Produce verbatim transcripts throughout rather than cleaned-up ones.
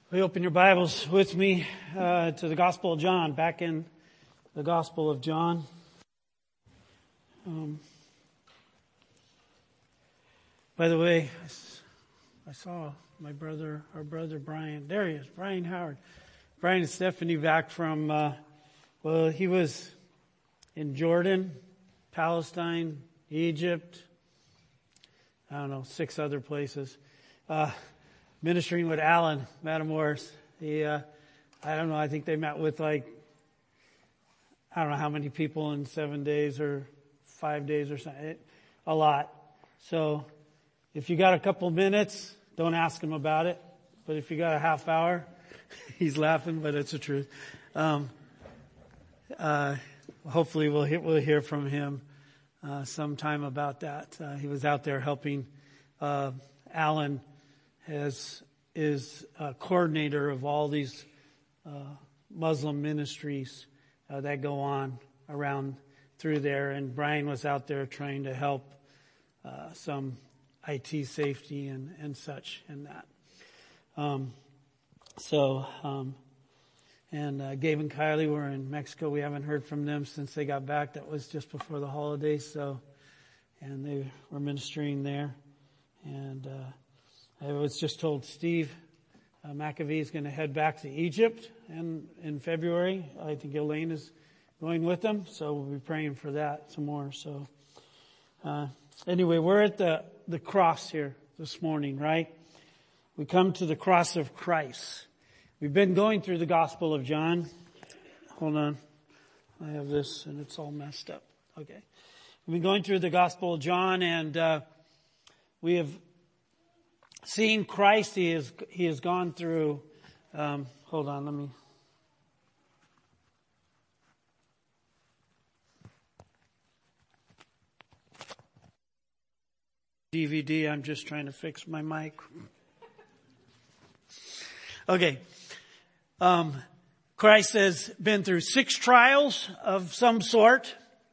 We open your Bibles with me uh, to the Gospel of John, back in the Gospel of John. Um, by the way, I saw my brother, our brother Brian. There he is, Brian Howard. Brian and Stephanie back from, uh, well, he was in Jordan, Palestine, Egypt, I don't know, six other places. Uh, ministering with Alan Matamoros. He, uh, I don't know, I think they met with like, I don't know how many people in seven days or five days or something. It, a lot. So if you got a couple minutes, don't ask him about it. But if you got a half hour, he's laughing, but it's the truth. Um, uh, hopefully we'll hear, we'll hear from him, uh, sometime about that. Uh, he was out there helping, uh, Alan As is a coordinator of all these uh, Muslim ministries uh, that go on around through there. And Brian was out there trying to help uh, some I T safety and, and such and that. Um, so, um, and uh, Gabe and Kylie were in Mexico. We haven't heard from them since they got back. That was just before the holidays. So, and they were ministering there. And uh I was just told Steve uh, McAvee is going to head back to Egypt in, in February. I think Elaine is going with them, so we'll be praying for that some more. So, uh, anyway, we're at the, the cross here this morning, right? We come to the cross of Christ. We've been going through the Gospel of John. Hold on. I have this and it's all messed up. Okay. We've been going through the Gospel of John and, uh, we have Seeing Christ, he has, he has gone through, um, hold on, let me. D V D, I'm just trying to fix my mic. Okay. Um, Christ has been through six trials of some sort,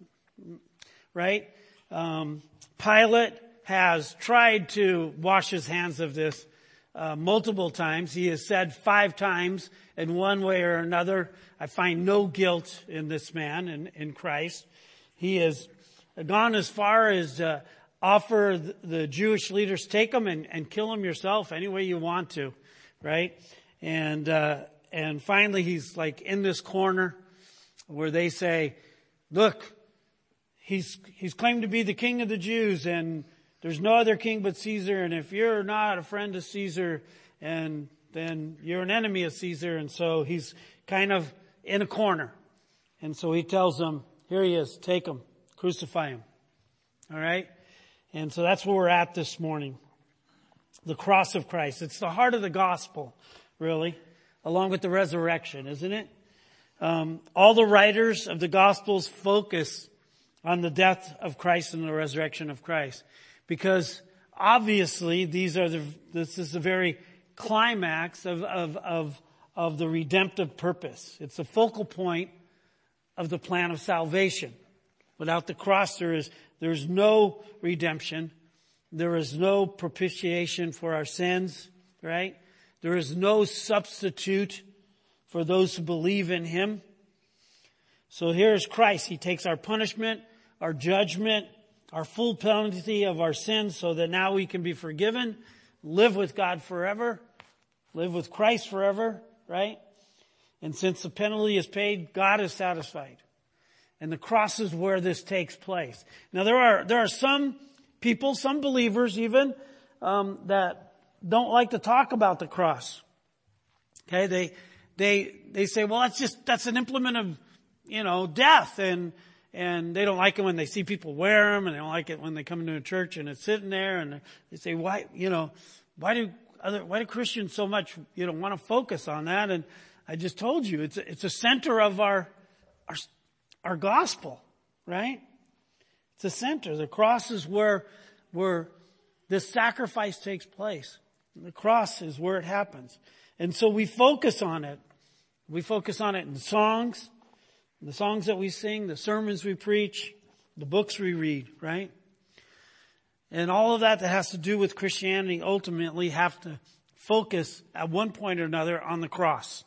right? Um, Pilate has tried to wash his hands of this uh, multiple times. He has said five times in one way or another, I find no guilt in this man, in, in Christ. He has gone as far as uh, offer the, the Jewish leaders, take him and, and kill him yourself any way you want to, right? And uh, and finally he's like in this corner where they say, look, he's he's claimed to be the king of the Jews and there's no other king but Caesar, and if you're not a friend of Caesar, and then you're an enemy of Caesar, and so he's kind of in a corner. And so he tells them, here he is, take him, crucify him. All right? And so that's where we're at this morning. The cross of Christ. It's the heart of the gospel, really, along with the resurrection, isn't it? Um, all the writers of the gospels focus on the death of Christ and the resurrection of Christ. Because obviously these are the, this is the very climax of, of, of, of the redemptive purpose. It's the focal point of the plan of salvation. Without the cross, there is, there is no redemption. There is no propitiation for our sins, right? There is no substitute for those who believe in Him. So here's Christ. He takes our punishment, our judgment, our full penalty of our sins so that now we can be forgiven, live with God forever, live with Christ forever, right? And since the penalty is paid, God is satisfied. And the cross is where this takes place. Now there are, there are some people, some believers even, um, that don't like to talk about the cross. Okay, they, they, they say, well, that's just, that's an implement of, you know, death, and, And they don't like it when they see people wear them, and they don't like it when they come into a church and it's sitting there, and they say, why, you know, why do other, why do Christians so much, you know, want to focus on that? And I just told you, it's a, it's a center of our, our, our gospel, right? It's a center. The cross is where, where this sacrifice takes place. The cross is where it happens. And so we focus on it. We focus on it in songs. The songs that we sing, the sermons we preach, the books we read, right? And all of that that has to do with Christianity ultimately have to focus at one point or another on the cross.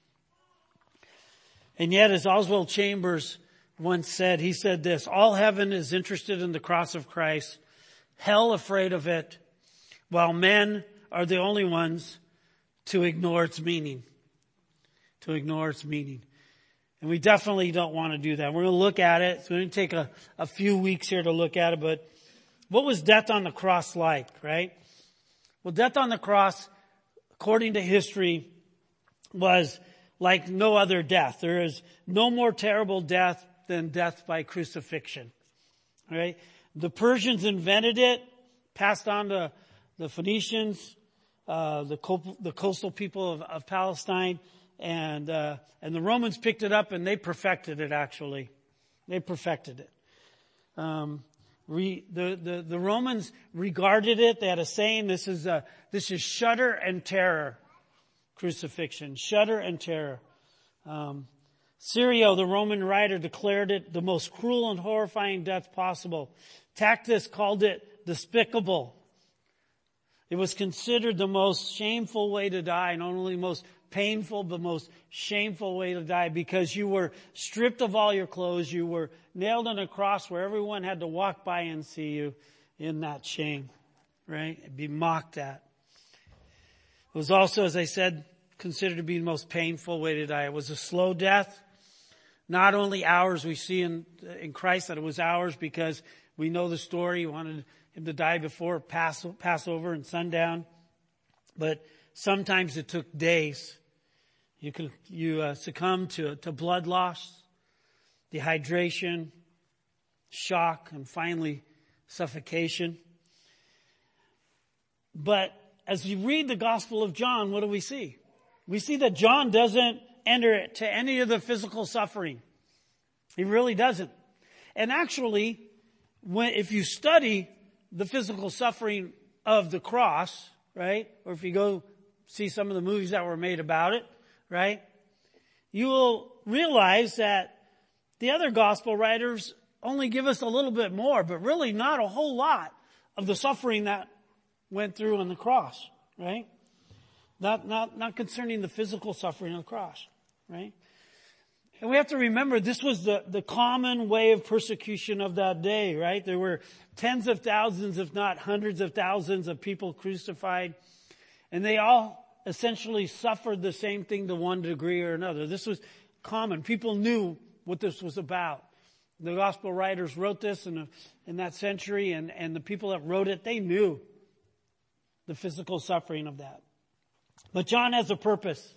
And yet, as Oswald Chambers once said, he said this: all heaven is interested in the cross of Christ, hell afraid of it, while men are the only ones to ignore its meaning. To ignore its meaning. And we definitely don't want to do that. We're going to look at it. It's going to take a, a few weeks here to look at it, but what was death on the cross like, right? Well, death on the cross, according to history, was like no other death. There is no more terrible death than death by crucifixion, right? The Persians invented it, passed on to the Phoenicians, uh, the, co- the coastal people of, of Palestine, and uh, and the Romans picked it up and they perfected it. Actually, they perfected it. Um, re, the the the Romans regarded it. They had a saying: "This is a this is shudder and terror." Crucifixion, shudder and terror. Um, Syrio, the Roman writer, declared it the most cruel and horrifying death possible. Tacitus called it despicable. It was considered the most shameful way to die, not only most painful, but most shameful way to die, because you were stripped of all your clothes. You were nailed on a cross where everyone had to walk by and see you in that shame, right? And be mocked at. It was also, as I said, considered to be the most painful way to die. It was a slow death. Not only ours, we see in, in Christ that it was ours because we know the story. He wanted him to die before Pass, Passover and sundown. But sometimes it took days. You could, you uh, succumb to, to blood loss, dehydration, shock, and finally suffocation. But as you read the Gospel of John, what do we see? We see that John doesn't enter it to any of the physical suffering. He really doesn't. And actually, when, if you study the physical suffering of the cross, right? Or if you go see some of the movies that were made about it, right? You will realize that the other gospel writers only give us a little bit more, but really not a whole lot of the suffering that went through on the cross, right? Not, not, not concerning the physical suffering on the cross, right? And we have to remember this was the, the common way of persecution of that day, right? There were tens of thousands, if not hundreds of thousands of people crucified. And they all essentially suffered the same thing to one degree or another. This was common. People knew what this was about. The gospel writers wrote this in, a, in that century, and, and the people that wrote it, they knew the physical suffering of that. But John has a purpose.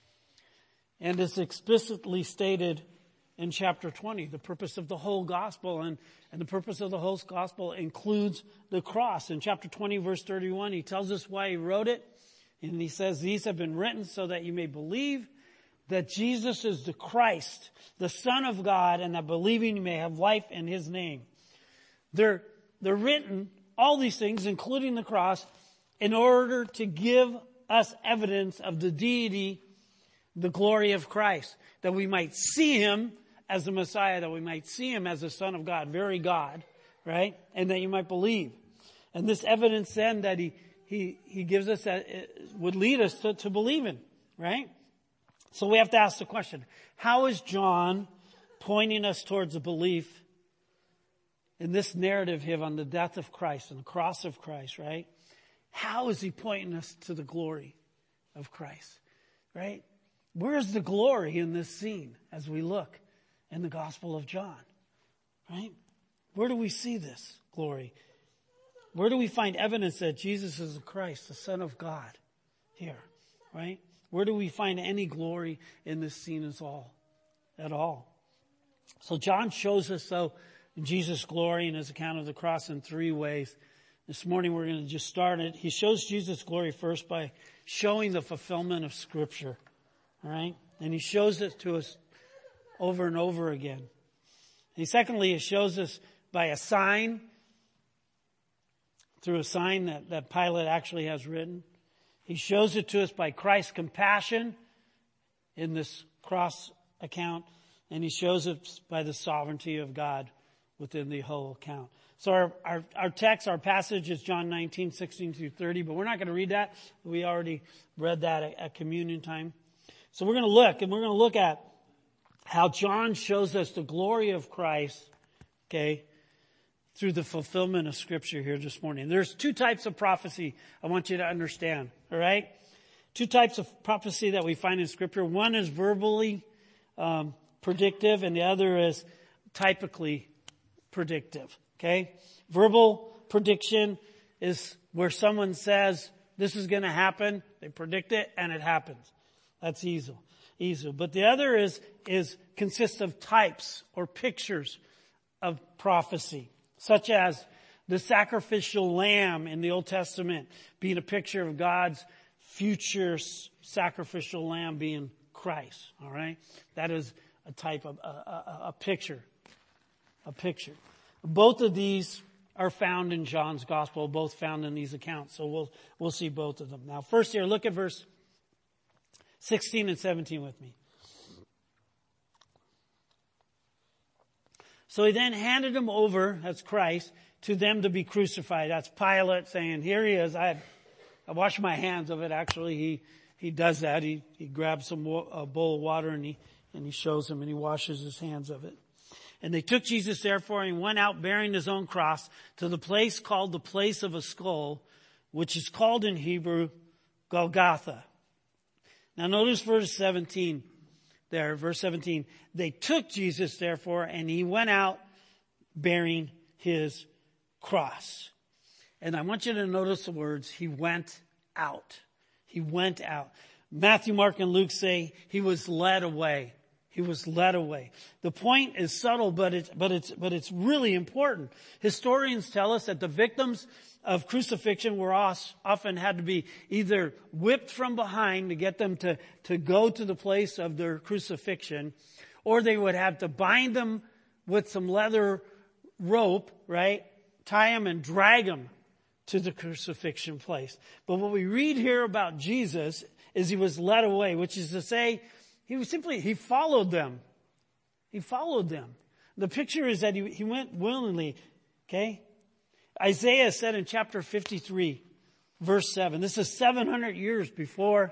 And it's explicitly stated in chapter twenty. The purpose of the whole gospel, and, and the purpose of the whole gospel includes the cross. In chapter twenty, verse thirty-one, he tells us why he wrote it. And he says, these have been written so that you may believe that Jesus is the Christ, the Son of God, and that believing you may have life in his name. They're, they're written, all these things, including the cross, in order to give us evidence of the deity, the glory of Christ, that we might see him as the Messiah, that we might see him as the Son of God, very God, right? And that you might believe. And this evidence then that he he he gives us that would lead us to, to believe in, right? So we have to ask the question, how is John pointing us towards a belief in this narrative here on the death of Christ and the cross of Christ, right? How is he pointing us to the glory of Christ, right? Where's the glory in this scene as we look in the Gospel of John, right? Where do we see this glory? Where do we find evidence that Jesus is the Christ, the Son of God here, right? Where do we find any glory in this scene at all, at all? So John shows us, though, Jesus' glory in his account of the cross in three ways. This morning we're going to just start it. He shows Jesus' glory first by showing the fulfillment of Scripture. All right? And he shows it to us over and over again. And secondly, he shows us by a sign, through a sign that, that Pilate actually has written. He shows it to us by Christ's compassion in this cross account. And he shows us by the sovereignty of God within the whole account. So our, our, our text, our passage is John nineteen, sixteen through thirty, but we're not going to read that. We already read that at, at communion time. So we're going to look, and we're going to look at how John shows us the glory of Christ, okay, through the fulfillment of Scripture here this morning. There's two types of prophecy I want you to understand, all right? Two types of prophecy that we find in Scripture. One is verbally um, predictive, and the other is typically predictive, okay? Verbal prediction is where someone says, this is going to happen. They predict it, and it happens. That's easy. Easy. But the other is, is consists of types or pictures of prophecy, such as the sacrificial lamb in the Old Testament being a picture of God's future sacrificial lamb being Christ. All right. That is a type of, a, a, a picture, a picture. Both of these are found in John's gospel, both found in these accounts. So we'll, we'll see both of them. Now, first here, look at verse sixteen and seventeen with me. So he then handed him over, that's Christ, to them to be crucified. That's Pilate saying, here he is. I, I washed my hands of it. Actually, he, he does that. He, he grabs some wa- a bowl of water and he, and he shows him and he washes his hands of it. And they took Jesus therefore and he went out bearing his own cross to the place called the place of a skull, which is called in Hebrew Golgotha. Now notice verse seventeen there, verse seventeen. They took Jesus therefore and he went out bearing his cross. And I want you to notice the words, he went out. He went out. Matthew, Mark, and Luke say he was led away. He was led away. The point is subtle, but it's, but it's, but it's really important. Historians tell us that the victims of crucifixion were often had to be either whipped from behind to get them to, to go to the place of their crucifixion, or they would have to bind them with some leather rope, right? Tie them and drag them to the crucifixion place. But what we read here about Jesus is he was led away, which is to say, he was simply, he followed them. He followed them. The picture is that he, he went willingly, okay? Isaiah said in chapter fifty-three, verse seven, this is seven hundred years before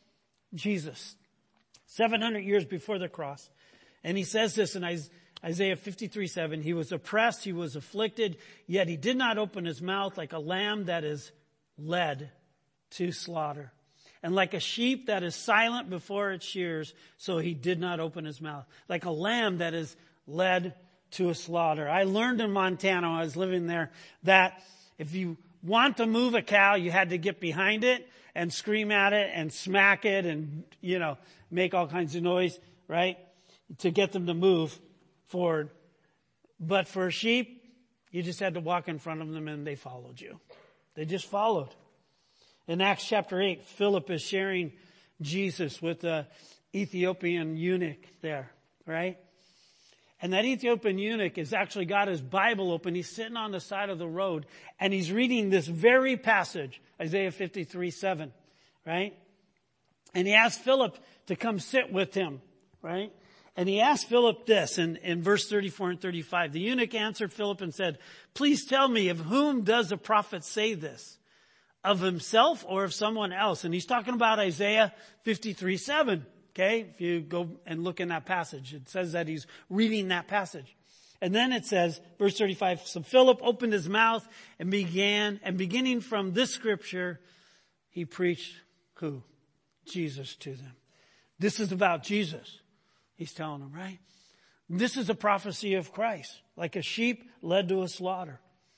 Jesus. seven hundred years before the cross. And he says this in Isaiah fifty-three, seven, he was oppressed, he was afflicted, yet he did not open his mouth, like a lamb that is led to slaughter. And like a sheep that is silent before its shears, so he did not open his mouth. Like a lamb that is led to a slaughter. I learned in Montana when I was living there that if you want to move a cow, you had to get behind it and scream at it and smack it and, you know, make all kinds of noise, right? To get them to move forward. But for a sheep, you just had to walk in front of them and they followed you. They just followed. In Acts chapter eight, Philip is sharing Jesus with the Ethiopian eunuch there, right? And that Ethiopian eunuch has actually got his Bible open. He's sitting on the side of the road and he's reading this very passage, Isaiah fifty-three, seven, right? And he asked Philip to come sit with him, right? And he asked Philip this in, in verse thirty-four and thirty-five. The eunuch answered Philip and said, please tell me, of whom does the prophet say this? Of himself or of someone else? And he's talking about Isaiah fifty-three, seven. Okay, if you go and look in that passage, it says that he's reading that passage. And then it says, verse thirty-five, so Philip opened his mouth and began, and beginning from this scripture, he preached who? Jesus to them. This is about Jesus. He's telling them, right? This is a prophecy of Christ, like a sheep led to a slaughter.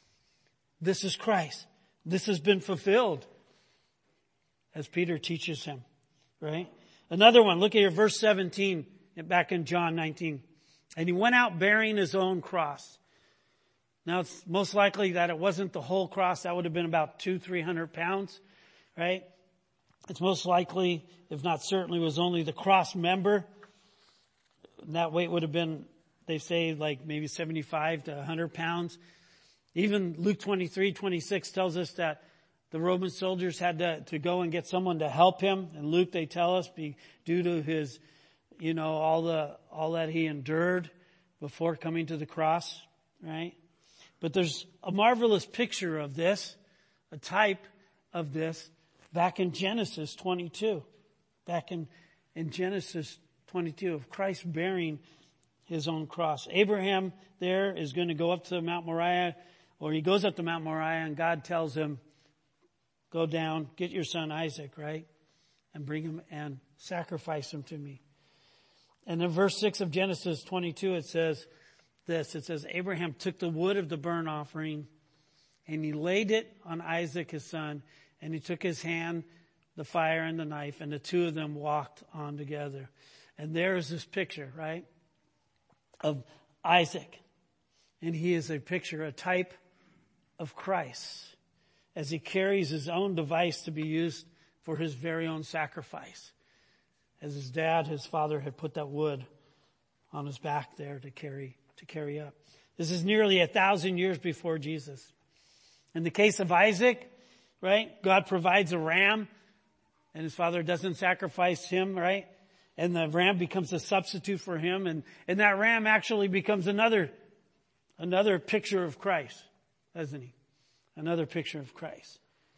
This is Christ. This has been fulfilled, as Peter teaches him, right? Another one, look at your verse seventeen, back in John nineteen. And he went out bearing his own cross. Now it's most likely that it wasn't the whole cross. That would have been about two, three hundred pounds, right? It's most likely, if not certainly, was only the cross member. That weight would have been, they say, like maybe seventy-five to one hundred pounds. Even Luke twenty-three, twenty-six tells us that the Roman soldiers had to, to go and get someone to help him. And Luke, they tell us, be, due to his, you know, all the, all that he endured before coming to the cross, right? But there's a marvelous picture of this, a type of this, back in Genesis twenty-two. Back in, in Genesis twenty-two, of Christ bearing his own cross. Abraham there is going to go up to Mount Moriah, or he goes up to Mount Moriah, and God tells him, go down, get your son Isaac, right? And bring him and sacrifice him to me. And in verse six of Genesis twenty-two, it says this. It says, Abraham took the wood of the burnt offering, and he laid it on Isaac his son, and he took his hand, the fire and the knife, and the two of them walked on together. And there is this picture, right, of Isaac. And he is a picture, a type of Christ, as he carries his own device to be used for his very own sacrifice. As his dad, his father, had put that wood on his back there to carry, to carry up. This is nearly a thousand years before Jesus. In the case of Isaac, right, God provides a ram, and his father doesn't sacrifice him, right? And the ram becomes a substitute for him, and, and that ram actually becomes another, another picture of Christ, doesn't he? Another picture of Christ.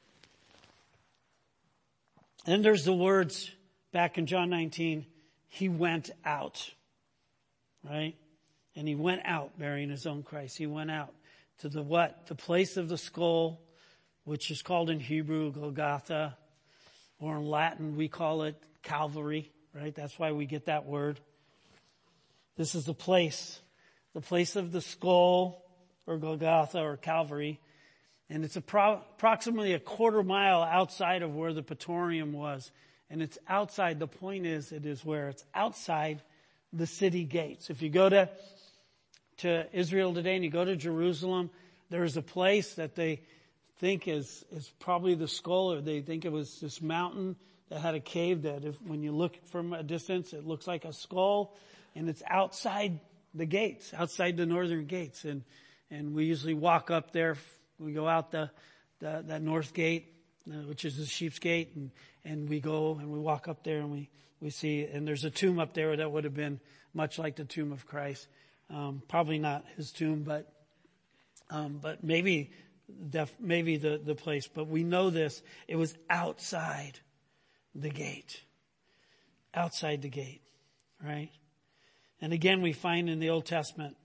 And there's the words back in John nineteen, he went out, right? And he went out bearing his own Christ. He went out to the what? The place of the skull, which is called in Hebrew Golgotha, or in Latin we call it Calvary, right? That's why we get that word. This is the place, the place of the skull, or Golgotha, or Calvary. And it's appro- approximately a quarter mile outside of where the Praetorium was. And it's outside, the point is, it is where? It's outside the city gates. If you go to, to Israel today and you go to Jerusalem, there is a place that they think is, is probably the skull, or they think it was this mountain that had a cave that if, when you look from a distance, it looks like a skull. And it's outside the gates, outside the northern gates. And, and we usually walk up there. We go out the, the that north gate, uh, which is the Sheep's Gate, and, and we go and we walk up there and we, we see, and there's a tomb up there that would have been much like the tomb of Christ. Um, probably not his tomb, but um, but maybe def, maybe the, the place. But we know this. It was outside the gate. Outside the gate, right? And again, we find in the Old Testament,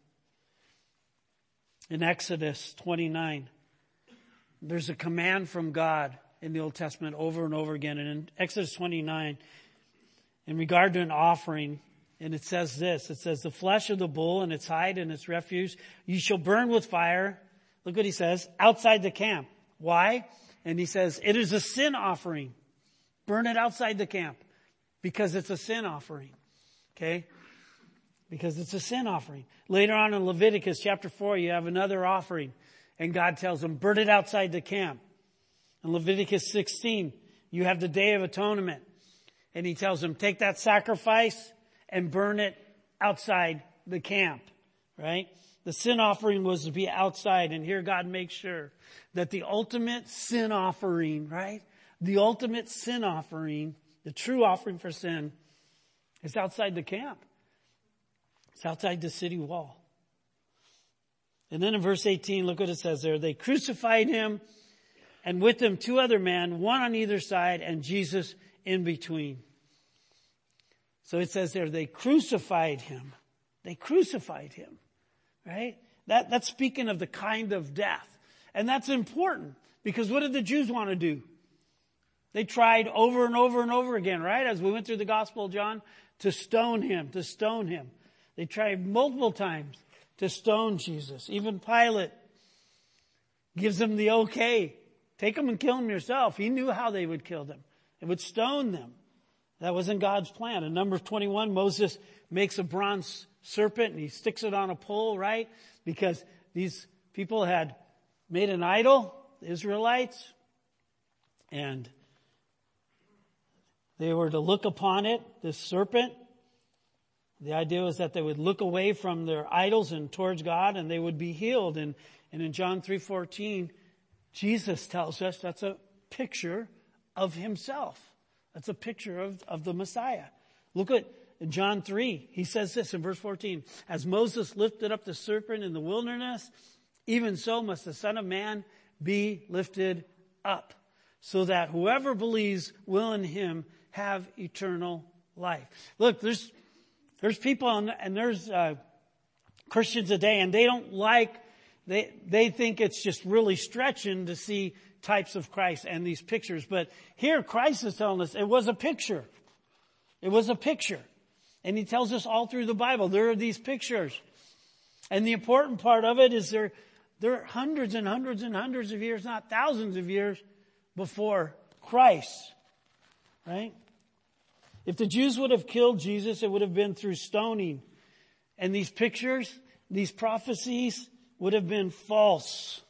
in Exodus twenty-nine, there's a command from God in the Old Testament over and over again. And in Exodus twenty-nine, in regard to an offering, and it says this, it says, the flesh of the bull and its hide and its refuse, you shall burn with fire. Look what he says, outside the camp. Why? And he says, it is a sin offering. Burn it outside the camp because it's a sin offering. Okay? Because it's a sin offering. Later on in Leviticus chapter four, you have another offering. And God tells them, burn it outside the camp. In Leviticus sixteen, you have the Day of Atonement. And he tells them, take that sacrifice and burn it outside the camp. Right? The sin offering was to be outside. And here God makes sure that the ultimate sin offering, right? The ultimate sin offering, the true offering for sin, is outside the camp. It's outside the city wall. And then in verse eighteen, look what it says there. They crucified him, and with him two other men, one on either side, and Jesus in between. So it says there, they crucified him. They crucified him, right? That, that's speaking of the kind of death. And that's important, because what did the Jews want to do? They tried over and over and over again, right? As we went through the Gospel of John, to stone him, to stone him. They tried multiple times to stone Jesus. Even Pilate gives them the okay. Take them and kill them yourself. He knew how they would kill them. They would stone them. That wasn't God's plan. In Numbers twenty-one, Moses makes a bronze serpent and he sticks it on a pole, right? Because these people had made an idol, the Israelites, and they were to look upon it, this serpent. The idea was that they would look away from their idols and towards God, and they would be healed. And, and in John three fourteen, Jesus tells us that's a picture of himself. That's a picture of, of the Messiah. Look at John three. He says this in verse fourteen. As Moses lifted up the serpent in the wilderness, even so must the Son of Man be lifted up, so that whoever believes will in him have eternal life. Look, there's there's people and, and there's uh, Christians today, and they don't like, they they think it's just really stretching to see types of Christ and these pictures. But here Christ is telling us it was a picture. It was a picture. And he tells us all through the Bible, there are these pictures. And the important part of it is there, there are hundreds and hundreds and hundreds of years, not thousands of years, before Christ. Right? If the Jews would have killed Jesus, it would have been through stoning. And these pictures, these prophecies would have been false.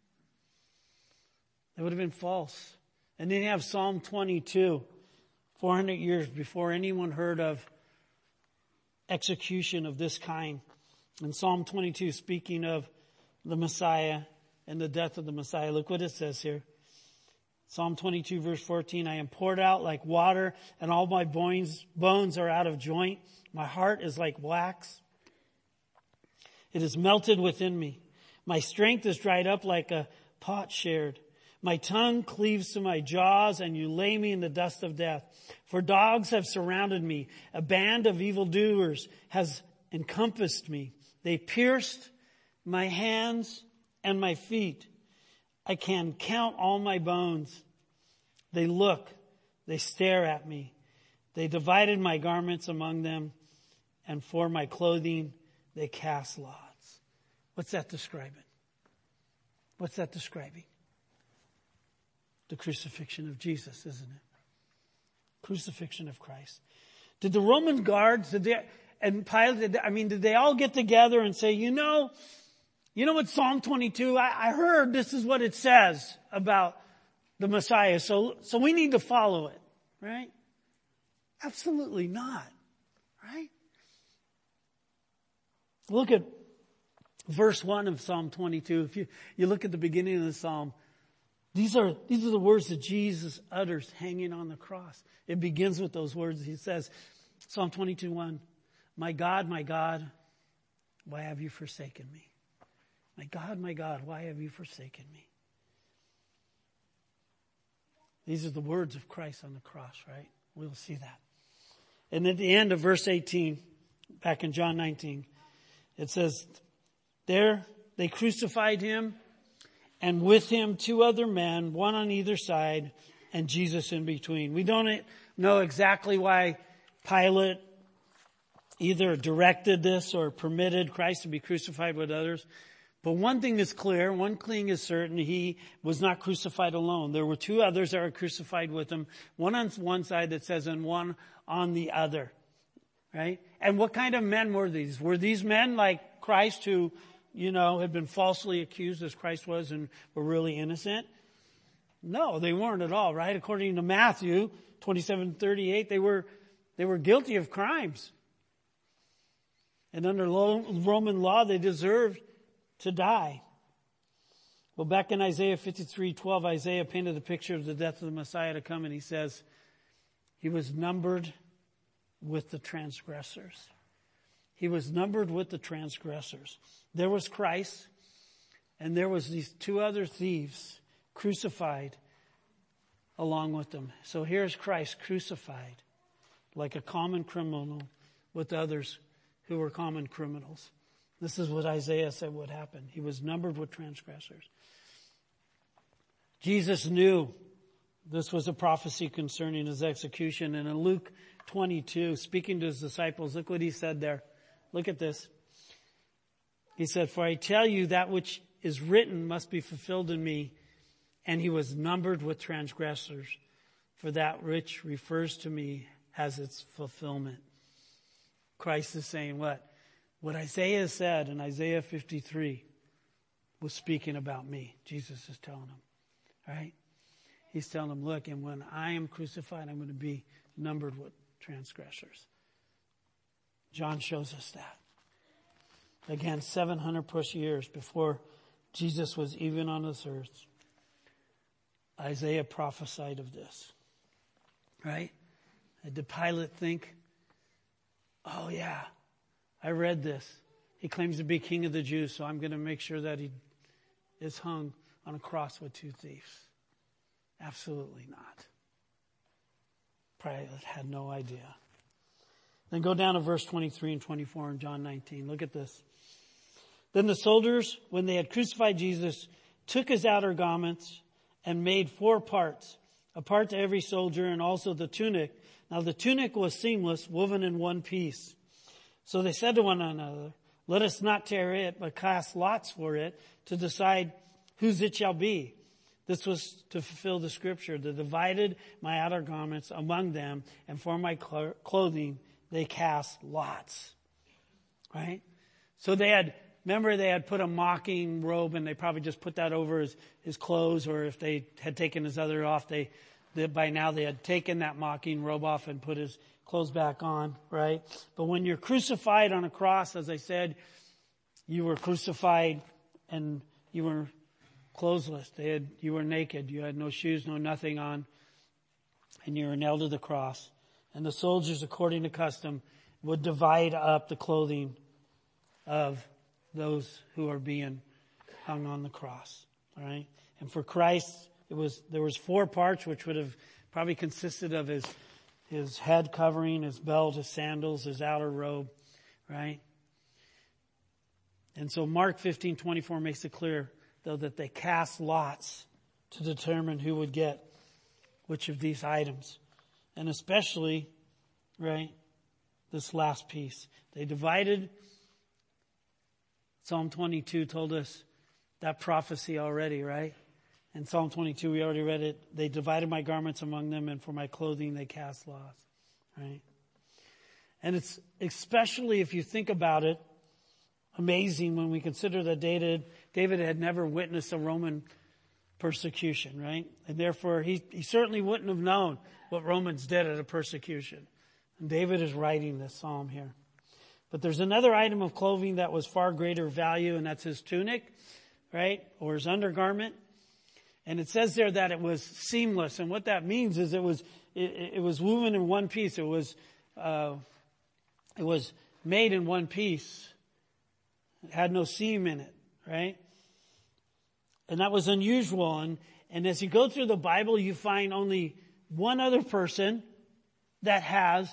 They would have been false. And then you have Psalm twenty-two, four hundred years before anyone heard of execution of this kind. In Psalm twenty-two, speaking of the Messiah and the death of the Messiah, look what it says here. Psalm twenty-two, verse fourteen, I am poured out like water, and all my bones, bones are out of joint. My heart is like wax. It is melted within me. My strength is dried up like a potsherd. My tongue cleaves to my jaws, and you lay me in the dust of death. For dogs have surrounded me. A band of evildoers has encompassed me. They pierced my hands and my feet. I can count all my bones. They look, they stare at me. They divided my garments among them, and for my clothing they cast lots. What's that describing? What's that describing? The crucifixion of Jesus, isn't it? Crucifixion of Christ. Did the Roman guards, did they, and Pilate, did they, I mean, did they all get together and say, you know, you know what Psalm twenty-two, I, I heard this is what it says about the Messiah, so, so we need to follow it, right? Absolutely not, right? Look at verse one of Psalm twenty-two. If you, you look at the beginning of the Psalm, These are, these are the words that Jesus utters hanging on the cross. It begins with those words. He says, Psalm twenty-two, one, my God, my God, why have you forsaken me? My God, my God, why have you forsaken me? These are the words of Christ on the cross, right? We'll see that. And at the end of verse eighteen, back in John nineteen, it says, there they crucified him, and with him two other men, one on either side, and Jesus in between. We don't know exactly why Pilate either directed this or permitted Christ to be crucified with others. But one thing is clear, one thing is certain, he was not crucified alone. There were two others that were crucified with him, one on one side that says, and one on the other. Right? And what kind of men were these? Were these men like Christ who, you know, had been falsely accused as Christ was and were really innocent? No, they weren't at all, right? According to Matthew twenty-seven thirty-eight, they were, they were guilty of crimes. And under Roman law, they deserved to die. Well, back in Isaiah fifty-three twelve, Isaiah painted the picture of the death of the Messiah to come, and he says, he was numbered with the transgressors. He was numbered with the transgressors. There was Christ, and there was these two other thieves crucified along with them. So here's Christ crucified like a common criminal with others who were common criminals. This is what Isaiah said would happen. He was numbered with transgressors. Jesus knew this was a prophecy concerning his execution. And in Luke twenty-two, speaking to his disciples, look what he said there. Look at this. He said, for I tell you that which is written must be fulfilled in me. And he was numbered with transgressors, for that which refers to me has its fulfillment. Christ is saying what? What Isaiah said in Isaiah fifty-three was speaking about me. Jesus is telling him, right? He's telling him, look, and when I am crucified, I'm going to be numbered with transgressors. John shows us that. Again, seven hundred plus years before Jesus was even on this earth, Isaiah prophesied of this. Right? And did Pilate think, oh yeah, I read this. He claims to be king of the Jews, so I'm going to make sure that he is hung on a cross with two thieves? Absolutely not. Pilate had no idea. Then go down to verse twenty-three and twenty-four in John nineteen. Look at this. Then the soldiers, when they had crucified Jesus, took his outer garments and made four parts, a part to every soldier, and also the tunic. Now the tunic was seamless, woven in one piece. So they said to one another, let us not tear it, but cast lots for it to decide whose it shall be. This was to fulfill the scripture. They divided my outer garments among them, and for my clothing they cast lots. Right? So they had, remember they had put a mocking robe, and they probably just put that over his, his clothes, or if they had taken his other off, they, they by now they had taken that mocking robe off and put his clothes back on, right? But when you're crucified on a cross, as I said, you were crucified and you were clothesless. They had, you were naked. You had no shoes, no nothing on, and you were nailed to the cross. And the soldiers, according to custom, would divide up the clothing of those who are being hung on the cross. All right. And for Christ, it was, there was four parts, which would have probably consisted of his, his head covering, his belt, his sandals, his outer robe. Right. And so Mark fifteen twenty-four makes it clear, though, that they cast lots to determine who would get which of these items. And especially, right, this last piece. They divided. Psalm twenty-two told us that prophecy already, right? In Psalm twenty-two, we already read it. They divided my garments among them, and for my clothing they cast lots, right? And it's especially, if you think about it, amazing when we consider that David, David had never witnessed a Roman persecution, right? And therefore, he, he certainly wouldn't have known what Romans did at a persecution. And David is writing this psalm here. But there's another item of clothing that was far greater value, and that's his tunic, right? Or his undergarment. And it says there that it was seamless. And what that means is it was, it, it was woven in one piece. It was, uh, it was made in one piece. It had no seam in it, right? And that was unusual. And, and as you go through the Bible, you find only one other person that has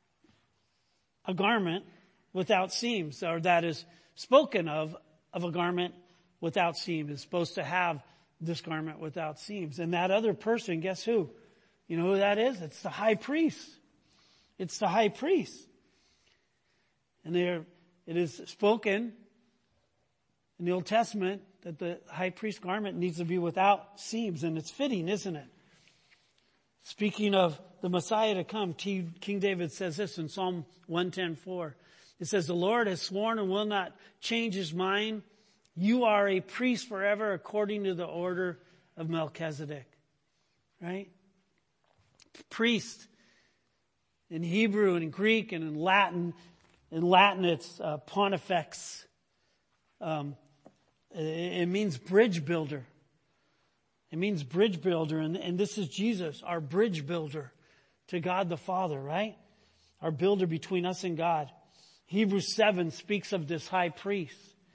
a garment without seams, or that is spoken of, of a garment without seams. Is supposed to have this garment without seams. And that other person, guess who? You know who that is? It's the high priest. It's the high priest. And there, it is spoken in the Old Testament that the high priest garment needs to be without seams, and it's fitting, isn't it? Speaking of the Messiah to come, King David says this in Psalm one ten four. It says, the Lord has sworn and will not change his mind. You are a priest forever according to the order of Melchizedek. Right? Priest. In Hebrew and in Greek and in Latin. In Latin it's uh, pontifex. Um, it, it means bridge builder. It means bridge builder. And, and this is Jesus, our bridge builder to God the Father, right? Our builder between us and God. Hebrews seven speaks of this high priest.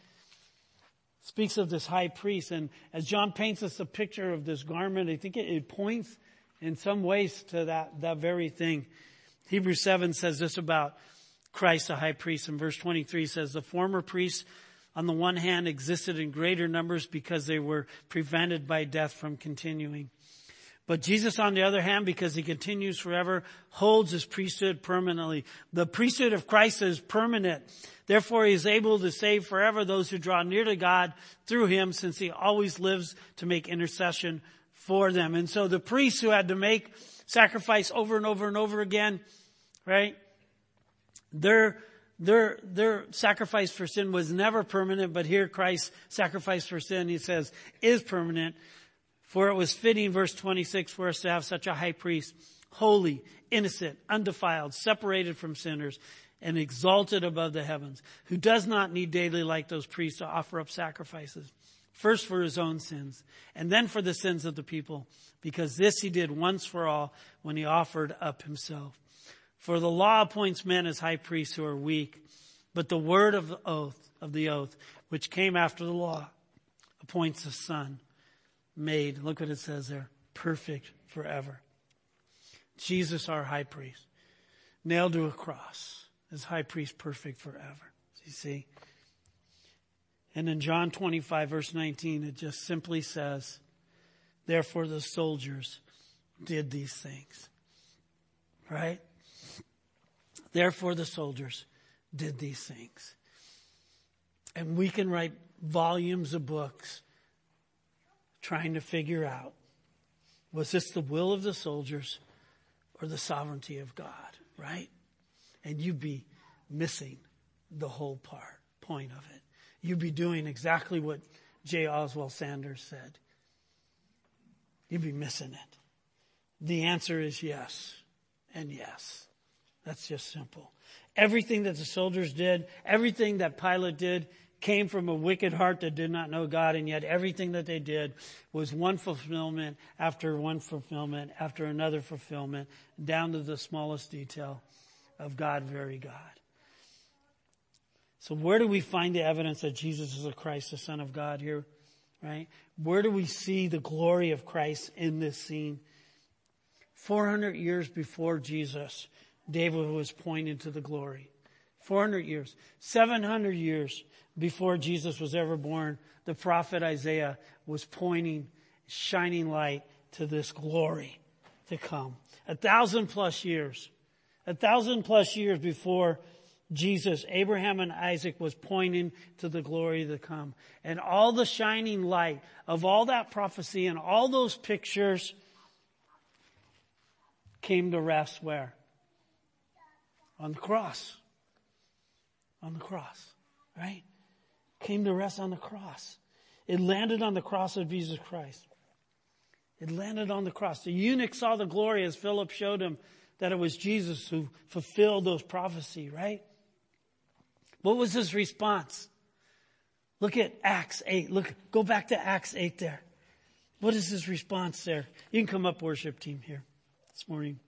Speaks of this high priest. And as John paints us a picture of this garment, I think it, it points in some ways to that, that very thing. Hebrews seven says this about Christ, the high priest. In verse twenty-three says, the former priests on the one hand existed in greater numbers because they were prevented by death from continuing. But Jesus, on the other hand, because he continues forever, holds his priesthood permanently. The priesthood of Christ is permanent. Therefore, he is able to save forever those who draw near to God through him, since he always lives to make intercession for them. And so the priests who had to make sacrifice over and over and over again, right? Their, their, their sacrifice for sin was never permanent, but here Christ's sacrifice for sin, he says, is permanent. For it was fitting, verse twenty-six, for us to have such a high priest, holy, innocent, undefiled, separated from sinners, and exalted above the heavens, who does not need daily, like those priests, to offer up sacrifices, first for his own sins, and then for the sins of the people, because this he did once for all when he offered up himself. For the law appoints men as high priests who are weak, but the word of the oath, of the oath, which came after the law, appoints a son made, look what it says there, perfect forever. Jesus, our high priest, nailed to a cross as high priest, perfect forever. You see? And in John twenty-five, verse nineteen, it just simply says, therefore the soldiers did these things. Right? Therefore the soldiers did these things. And we can write volumes of books trying to figure out, was this the will of the soldiers or the sovereignty of God? Right? And you'd be missing the whole part, point of it. You'd be doing exactly what J. Oswald Sanders said. You'd be missing it. The answer is yes and yes. That's just simple. Everything that the soldiers did, everything that Pilate did, came from a wicked heart that did not know God, and yet everything that they did was one fulfillment after one fulfillment after another fulfillment, down to the smallest detail of God, very God. So where do we find the evidence that Jesus is the Christ, the Son of God here? Right? Where do we see the glory of Christ in this scene? four hundred years before Jesus, David was pointing to the glory. four hundred years. seven hundred years before Jesus was ever born, the prophet Isaiah was pointing, shining light to this glory to come. A thousand plus years. A thousand plus years before Jesus, Abraham and Isaac was pointing to the glory to come. And all the shining light of all that prophecy and all those pictures came to rest where? On the cross. On the cross. Right? Came to rest on the cross. It landed on the cross of Jesus Christ. It landed on the cross. The eunuch saw the glory as Philip showed him that it was Jesus who fulfilled those prophecies, right? What was his response? Look at Acts eight. Look, go back to Acts eight there. What is his response there? You can come up, worship team, here this morning.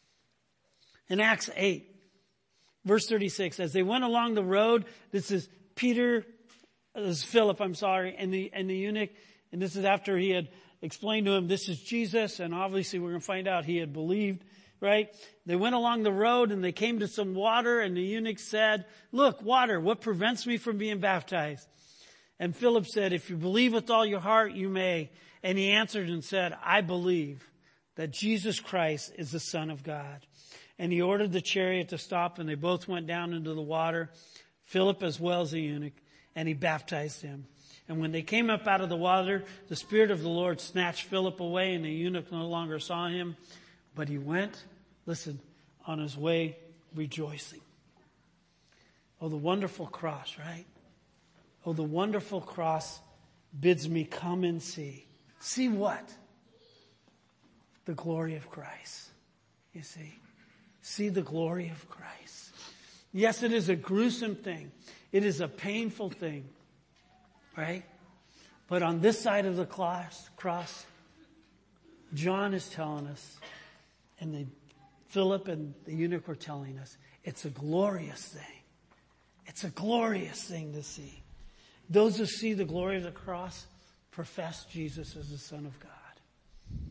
In Acts eight, verse thirty-six, as they went along the road, this is Peter, this is Philip, I'm sorry, and the, and the eunuch, and this is after he had explained to him, this is Jesus, and obviously we're going to find out he had believed. Right? They went along the road and they came to some water, and the eunuch said, look, water, what prevents me from being baptized? And Philip said, if you believe with all your heart, you may. And he answered and said, I believe that Jesus Christ is the Son of God. And he ordered the chariot to stop, and they both went down into the water, Philip as well as the eunuch, and he baptized him. And when they came up out of the water, the Spirit of the Lord snatched Philip away, and the eunuch no longer saw him. But he went, listen, on his way rejoicing. Oh, the wonderful cross, right? Oh, the wonderful cross bids me come and see. See what? The glory of Christ. You see? See the glory of Christ. Yes, it is a gruesome thing. It is a painful thing. Right? But on this side of the cross, cross, John is telling us, and the, Philip and the eunuch were telling us, it's a glorious thing. It's a glorious thing to see. Those who see the glory of the cross profess Jesus as the Son of God.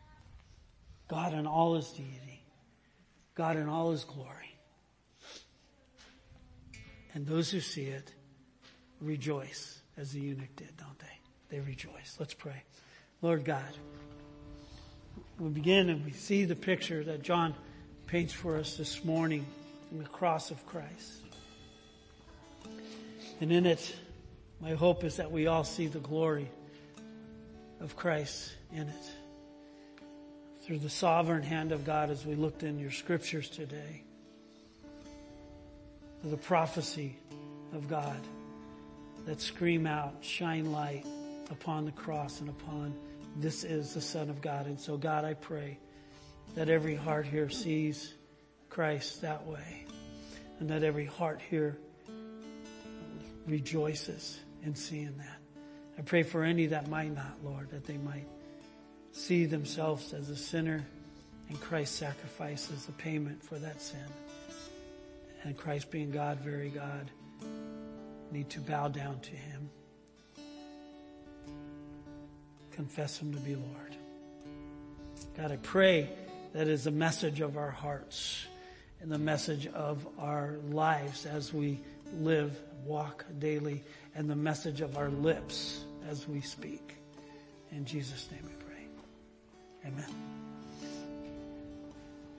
God in all his deity. God in all his glory. And those who see it rejoice as the eunuch did, don't they? They rejoice. Let's pray. Lord God, we begin and we see the picture that John paints for us this morning in the cross of Christ. And in it, my hope is that we all see the glory of Christ in it. Through the sovereign hand of God, as we looked in your scriptures today. Through the prophecy of God that scream out, shine light upon the cross and upon this is the Son of God. And so, God, I pray that every heart here sees Christ that way. And that every heart here rejoices in seeing that. I pray for any that might not, Lord, that they might see themselves as a sinner and Christ's sacrifice as the payment for that sin. And Christ being God, very God, need to bow down to him. confess him to be Lord. God, I pray that is the message of our hearts and the message of our lives as we live, walk daily, and the message of our lips as we speak. In Jesus' name we pray. Amen.